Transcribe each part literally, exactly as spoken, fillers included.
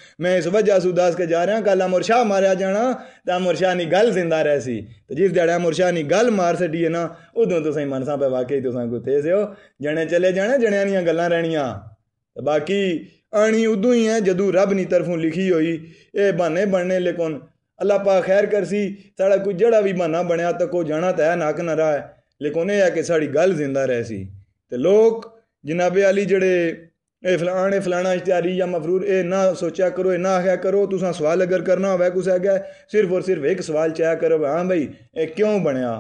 मैं इस वजह से दस के जा रहा कल अमर शाह मारिया जाना तो अमर शाह नी गल जिंदा रह सी तो जिस ध्याड़े अमर शाह नी गल मार सटी है ना उदों तुसें मनसा पे वाकई तुसां को थे से हो जने चले जाने जनियां दियां गल्लां रहनियां तो बाकी आनी उदों ही है जदू रब नी तरफों लिखी हुई ये बहाने बनने लेकिन अल्लाह पा खैर करसी साड़ा कोई जड़ा भी बहाना बनया तो को जाना तो है नाक न रहा है लेकिन यह है कि साड़ी गल जिंदा रह सी तो लोग जनाबे अली जड़े ए फलाने फलाना इश्तिहारी या मफरूर ए ना सोचा करो ए ना आख्या करो तुसा सवाल अगर करना हो कुछ है सिर्फ और सिर्फ एक सवाल चाया करो हाँ भाई ए क्यों बनया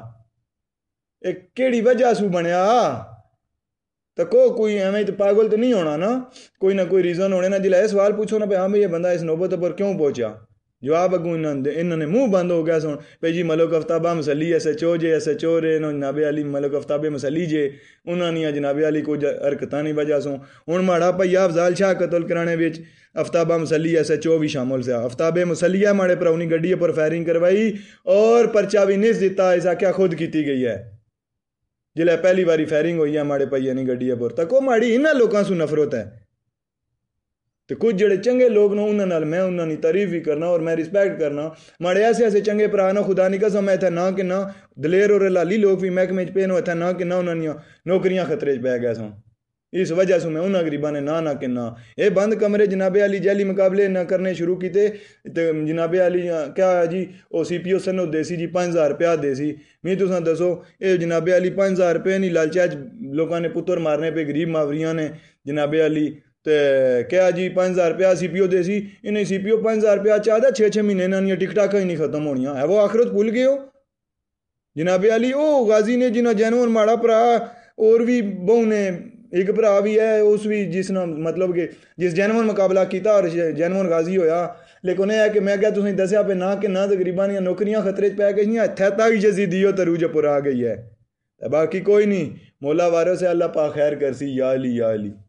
ए केड़ी वजह सू बनया तो को कोई एवं तो पागल तो नहीं होना ना कोई ना कोई रीज़न होने ना जिला सवाल पूछो ना भाई हाँ भाई ये बंदा इस नौबत पर क्यों पहुंचा जवाब अगू इन्होंने इन्होंने मुँह बंद हो गया सुन भाई जी मलिक अफ्ताबा मसली एस एच ओ जे एस एच ओ रे जनाबे अली मलिक अफ्ताबे मसली जे उन्होंने जनाबे अली कुछ हरकतां नहीं वजह सो हूँ माड़ा भैया अफजाल शाह कतल कराने विच अफ्ताबा मसली एस एच ओ भी शामिल से अफ्ताबे मसलिया माड़े भराउनी गड्डी पर फायरिंग करवाई और परचा भी नहीं दिता इस आख्या खुद की गई है जिले पहली बारी फायरिंग हुई है माड़े भैया नहीं गड्डी पर तको माड़ी इन्होंने लोगों से नफरत है तो कुछ जड़े चंगे लोग ना उन्होंने मैं उन्होंने तारीफ भी करना और मैं रिस्पैक्ट करना माड़े ऐसे ऐसे चंगे भरा ना खुदा नहीं कसम इतना ना कि ना दलेर और लाली लोग भी महकमे च पे इतना ना कि ना उन्होंने नौकरियां खतरे च पै गए सो इस वजह से मैं उन्होंने गरीबा ने ना ना कि ना ये बंद कमरे जनाबे अली जैली मुकाबले ना करने शुरू किए तो जनाबे अली क्या जी वो सी पी ओ सनो दे सी जी पाँच हज़ार रुपया दे सी मैं तुसा दसो ये जनाबे अली पाँच हज़ार रुपये नहीं लालचा लोगों ने पुत्र मारने पे गरीब मावरियां ने जनाबे अली तो क्या जी पाँच हज़ार रुपया सी पी ओ दे सी इन्हें सी पी ओ पाँच हज़ार रुपया चाहता छः छः महीने इन्होंने टिकटा ही नहीं खत्म होनिया है वो आखिरत भूल गए हो जनाबे अली ओ गाजी ने जिन्हें जैनवन माड़ा भरा और भी बहू ने एक भरा भी है उस भी जिसने मतलब कि जिस जैनवन मुकाबला किया और जैनवन गाजी होया लेकिन यह है कि मैं क्या तुसें दसिया पे ना कि ना तो गरीबां दी नौकरियां खतरे च पै गई इत्थै तक यजीदी तरूज पर आ गई है बाकी कोई नहीं मौला वारिस है अल्लाह पा खैर करसी या अली या अली।